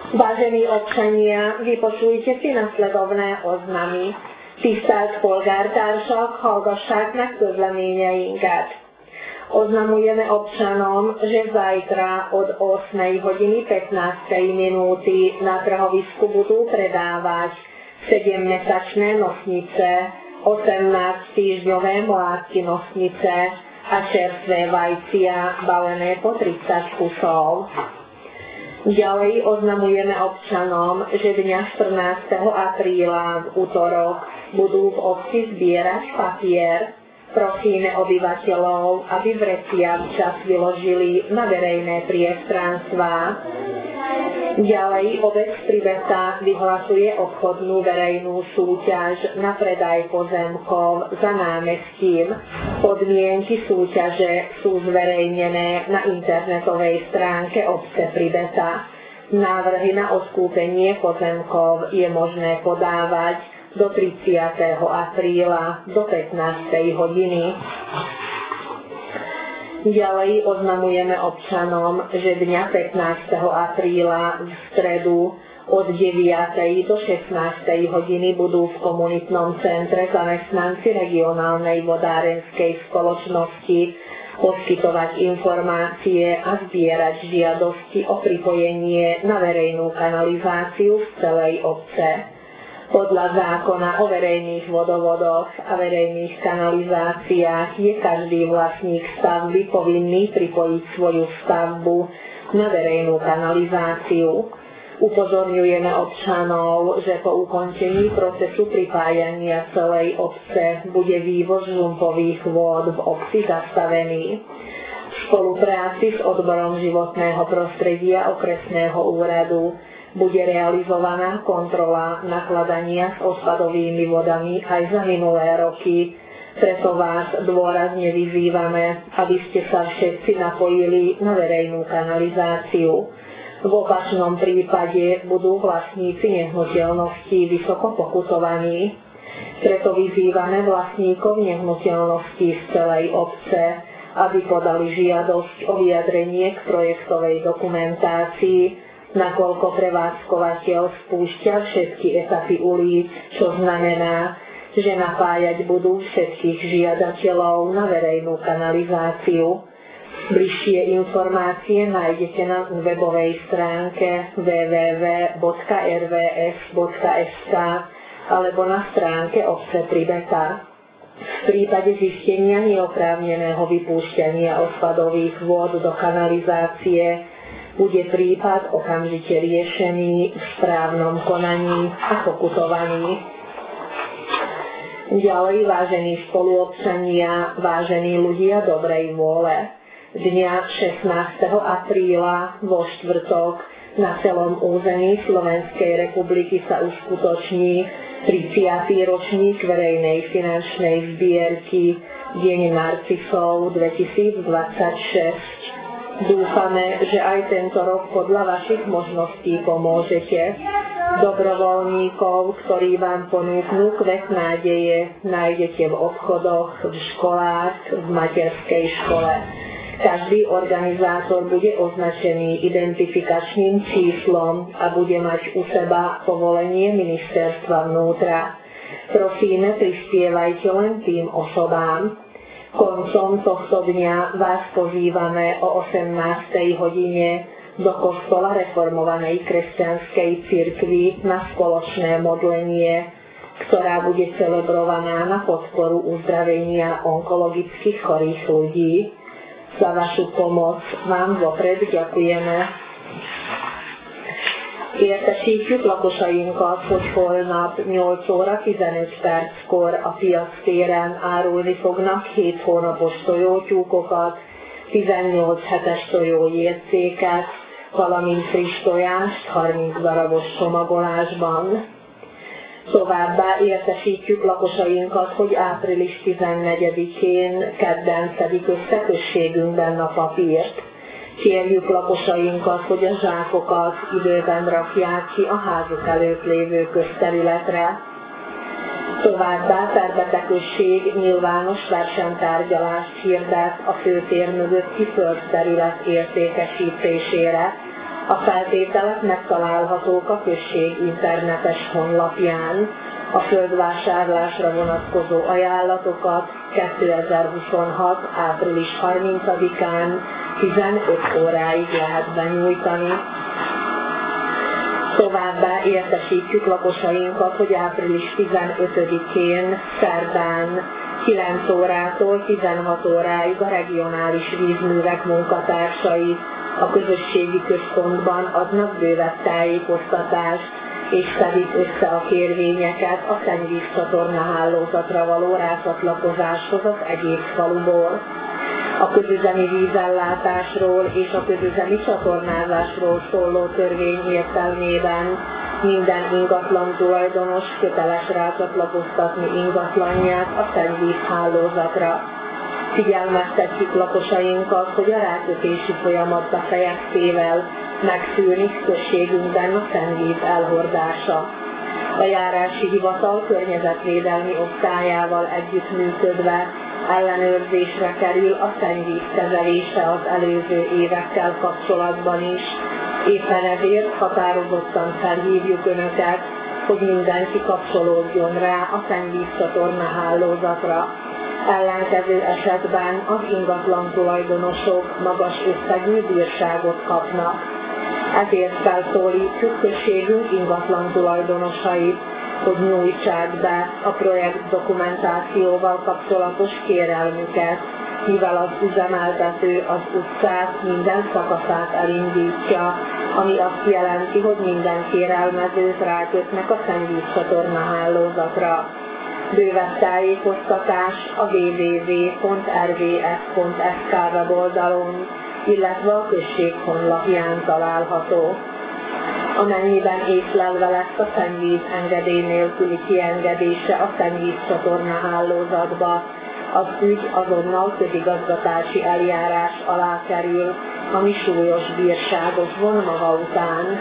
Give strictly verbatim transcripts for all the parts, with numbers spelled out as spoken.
Vážení občania, vypočujte si nasledovné oznamy. Tisztelt polgártársak, hallgassák meg közleményeinket. Oznamujeme občanom, že zajtra od ôsmej hodiny pätnástej minúty na trhovisku budú predávať sedemmesačné nosnice, osemnásťtýždňové mládky nosnice a čerstvé vajcia balené po tridsať kusov. Ďalej oznamujeme občanom, že dňa štrnásteho apríla v útorok budú v obci zbierať papier. Prosíme obyvateľov, aby vrecia včas vyložili na verejné priestranstvá. Ďalej obec Pribeta vyhlasuje obchodnú verejnú súťaž na predaj pozemkov za námestím. Podmienky súťaže sú zverejnené na internetovej stránke obce Pribeta. Návrhy na odkúpenie pozemkov je možné podávať do tridsiateho apríla do pätnástej hodiny. Ďalej oznamujeme občanom, že dňa pätnásteho apríla v stredu od deviatej do šestnástej hodiny budú v komunitnom centre zamestnanci regionálnej vodárenskej spoločnosti poskytovať informácie a zbierať žiadosti o pripojenie na verejnú kanalizáciu v celej obce. Podľa zákona o verejných vodovodoch a verejných kanalizáciách je každý vlastník stavby povinný pripojiť svoju stavbu na verejnú kanalizáciu. Upozorňujeme občanov, že po ukončení procesu pripájania celej obce bude vývoz žumpových vôd v obci zastavený. V spolupráci s odborom životného prostredia okresného úradu bude realizovaná kontrola nakladania s odpadovými vodami aj za minulé roky. Preto vás dôrazne vyzývame, aby ste sa všetci napojili na verejnú kanalizáciu. V opačnom prípade budú vlastníci nehnuteľností vysoko pokutovaní. Preto vyzývame vlastníkov nehnuteľností z celej obce, aby podali žiadosť o vyjadrenie k projektovej dokumentácii, nakoľko prevádzkovateľ spúšťa všetky etapy ulic, čo znamená, že napájať budú všetkých žiadateľov na verejnú kanalizáciu. Bližšie informácie nájdete na webovej stránke w w w bodka r v s bodka s k alebo na stránke obce Pribeta. V prípade zistenia neoprávneného vypúšťania odpadových vôd do kanalizácie bude prípad okamžite riešený v správnom konaní a pokutovaní. Ďalej, vážení spoluobčania, vážení ľudia dobrej vôle, dňa šestnásteho apríla vo štvrtok na celom území Slovenskej republiky sa uskutoční tridsiaty ročník verejnej finančnej zbierky Deň narcisov dvetisícdvadsaťšesť. Dúfame, že aj tento rok podľa vašich možností pomôžete. Dobrovoľníkov, ktorí vám ponúknú kvet nádeje, nájdete v obchodoch, v školách, v materskej škole. Každý organizátor bude označený identifikačným číslom a bude mať u seba povolenie ministerstva vnútra. Prosíme, prispievajte len tým osobám. Koncom tohto dňa vás pozývame o osemnástej hodine do kostola reformovanej kresťanskej cirkvi na spoločné modlenie, ktorá bude celebrovaná na podporu uzdravenia onkologických chorých ľudí. Za vašu pomoc vám vopred ďakujeme. Értesítjük lakosainkat, hogy holnap nyolc óra tizenegy perckor a Piac téren árulni fognak hét hónapos tojótyúkokat, tizennyolc hetes tojójércéket, valamint friss tojást harminc darabos csomagolásban. Továbbá értesítjük lakosainkat, hogy április tizennegyedikén kedden szedik össze községünkben a papírt. Kérjük lakosainkat, hogy a zsákokat időben rakják ki a házuk előtt lévő közterületre. Továbbá Terbete község nyilvános versenytárgyalást hirdet a főtér mögötti földterület értékesítésére. A feltételek megtalálhatók a község internetes honlapján. A földvásárlásra vonatkozó ajánlatokat kétezer-huszonhat. április harmincadikán tizenöt óráig lehet benyújtani. Továbbá értesítjük lakosainkat, hogy április tizenötödikén szerdán kilenc órától tizenhat óráig a regionális vízművek munkatársai a közösségi központban adnak bővebb tájékoztatást, és szedik össze a kérvényeket a szennyvízcsatorna hálózatra való rácsatlakozáshoz az egész faluból. A közüzemi vízellátásról és a közüzemi csatornázásról szóló törvény értelmében minden ingatlan tulajdonos köteles rácsatlakoztatni ingatlanját a szennyvízhálózatra. Figyelmeztetjük lakosainkat, hogy a rákötési folyamat befejeztével megszűnik községünkben a szennyvíz elhordása. A járási hivatal környezetvédelmi osztályával együttműködve ellenőrzésre kerül a szennyvíz kezelése az előző évekkel kapcsolatban is. Éppen ezért határozottan felhívjuk Önöket, hogy mindenki kapcsolódjon rá a szennyvízcsatorna hálózatra. Ellenkező esetben az ingatlan tulajdonosok magas összegű bírságot kapnak. Ezért felszólítjuk községünk ingatlan tulajdonosait, hogy nyújtsák be a projekt dokumentációval kapcsolatos kérelmüket, mivel az üzemeltető az utcát minden szakaszát elindítja, ami azt jelenti, hogy minden kérelmezőt rákötnek a szennyvízcsatorna hálózatra. Bővebb tájékoztatás a double-u double-u double-u pont r v s pont s k weboldalon, illetve a község honlapján található. Amennyiben észlelve lesz a szennyvíz engedély nélküli kiengedése a szennyvízcsatorna hálózatba, az ügy azonnal közigazgatási eljárás alá kerül, ami súlyos bírságot von maga után.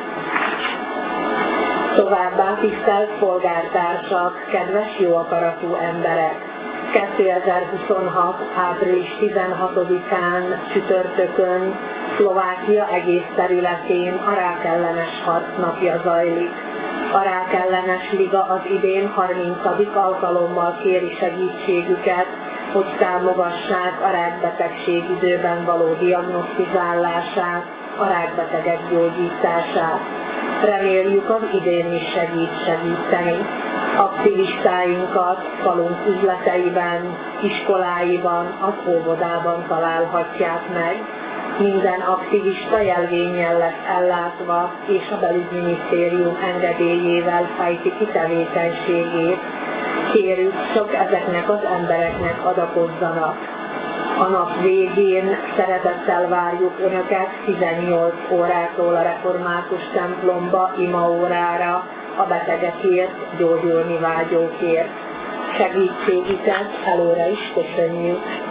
Továbbá tisztelt polgártársak, kedves jóakaratú emberek! kétezer-huszonhat. április tizenhatodikán csütörtökön Szlovákia egész területén a rákellenes harc napja zajlik. A rákellenes liga az idén harmincadik alkalommal kéri segítségüket, hogy támogassák a rákbetegség időben való diagnosztizálását, a rákbetegek gyógyítását. Reméljük, az idén is segít segíteni. Aktivistáinkat falunk üzleteiben, iskoláiban, az óvodában találhatják meg. Minden aktivista jelvénnyel lesz ellátva, és a belügyminisztérium engedélyével fejti ki tevékenységét. Kérjük, csak ezeknek az embereknek adakozzanak. A nap végén szeretettel várjuk Önöket tizennyolc órától a református templomba imaórára, a betegekért, gyógyulni vágyókért. Segítségüket előre is köszönjük!